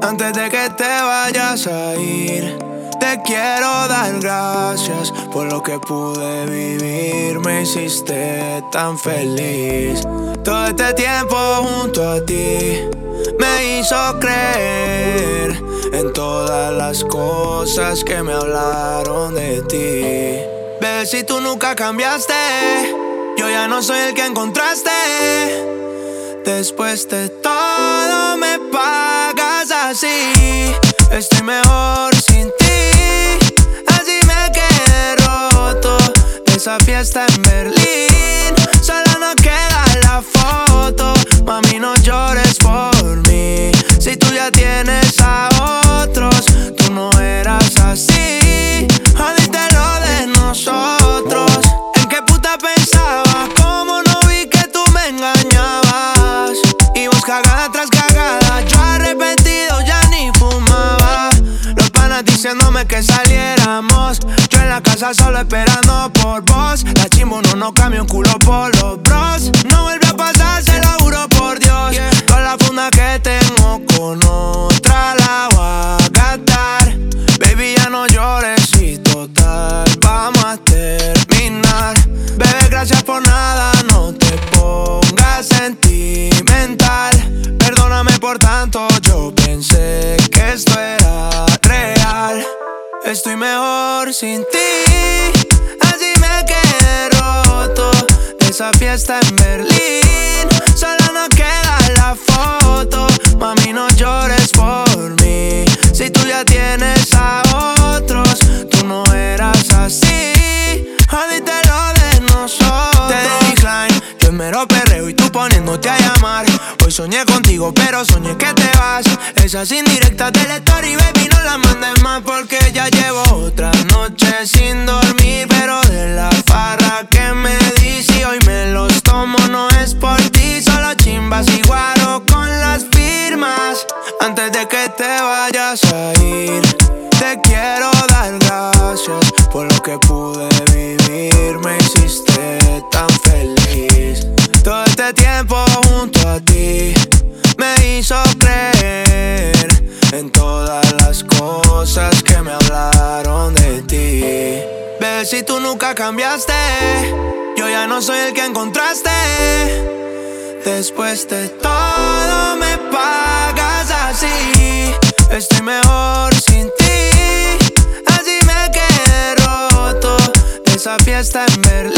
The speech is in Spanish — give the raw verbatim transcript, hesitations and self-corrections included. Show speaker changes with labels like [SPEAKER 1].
[SPEAKER 1] Antes de que te vayas a ir, te quiero dar gracias por lo que pude vivir. Me hiciste tan feliz. Todo este tiempo junto a ti me hizo creer en todas las cosas que me hablaron de ti. Bebé, si tú nunca cambiaste, yo ya no soy el que encontraste. Después de todo me pagas así. Estoy mejor sin ti, así me quedé roto de esa fiesta en Berlín. Solo nos queda la foto. Mami, no llores por mí. Si tú ya tienes a otros, tú no eras así. Jodiste lo de nosotros. ¿En qué puta pensaba? ¿Cómo no vi que tú me engañabas? Y vos cagada tras cagada, yo arrepentido ya ni fumaba. Los panas diciéndome que saliéramos, yo en la casa solo esperando por vos. La chimbo no nos cambia un culo por los bros. No vuelve a pasar, se lo juro por Dios. Toda la funda que tengo con otra la voy a gastar. Baby, ya no llores y total vamos a terminar. Bebé, gracias por nada, no te pongas sentimental. Perdóname por tanto, yo pensé que esto era real. Estoy mejor sin ti, así me quedé roto de esa fiesta en Berlín. Solo nos queda la foto. Mami, no llores por mí. Si tú ya tienes a otros, tú no eras así. Jodiste lo de nosotros. Te di decline, yo en mero perreo y tú poniéndote a llamar. Hoy soñé contigo, pero soñé que te vas. Esas indirectas del story, baby, no las mandes más, porque ya llevo otra noche sin dormir. Pero de la farra que me di, si hoy me los tomo no es por ti. Solo chimbas y guaro con las firmas. Antes de que te vayas a ir, te quiero dar gracias por lo que pude vivir. Me hiciste tan feliz. Todo este tiempo junto a ti me hizo creer en todas las cosas que me hablaron de ti. Bebé, si tú nunca cambiaste, yo ya no soy el que encontraste. Después de todo me pagas así. Estoy mejor sin ti, así me quedé roto de esa fiesta en Berlín.